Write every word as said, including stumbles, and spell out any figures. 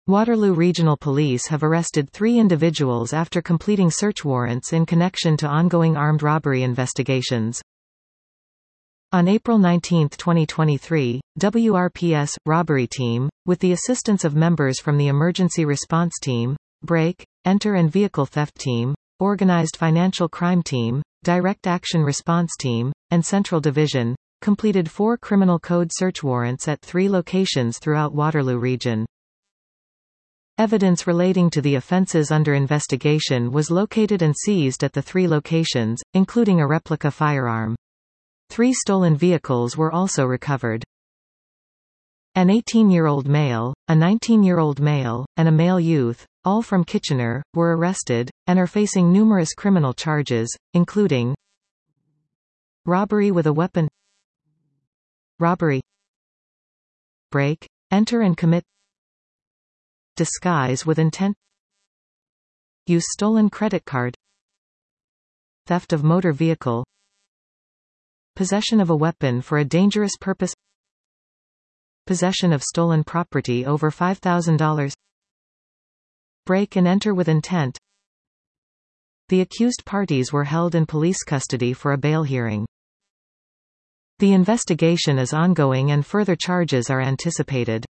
Waterloo Regional Police have arrested three individuals after completing search warrants in connection to ongoing armed robbery investigations. On April nineteenth twenty twenty-three, W R P S Robbery Team, with the assistance of members from the Emergency Response Team, Break, Enter and Vehicle Theft Team, Organized Financial Crime Team, Direct Action Response Team, and Central Division, completed four criminal code search warrants at three locations throughout Waterloo Region. Evidence relating to the offenses under investigation was located and seized at the three locations, including a replica firearm. Three stolen vehicles were also recovered. An eighteen-year-old male, a nineteen-year-old male, and a male youth, all from Kitchener, were arrested, and are facing numerous criminal charges, including robbery with a weapon, robbery, break, enter and commit, disguise with intent, use stolen credit card, theft of motor vehicle, possession of a weapon for a dangerous purpose, possession of stolen property over five thousand dollars, break and enter with intent. The accused parties were held in police custody for a bail hearing. The investigation is ongoing and further charges are anticipated.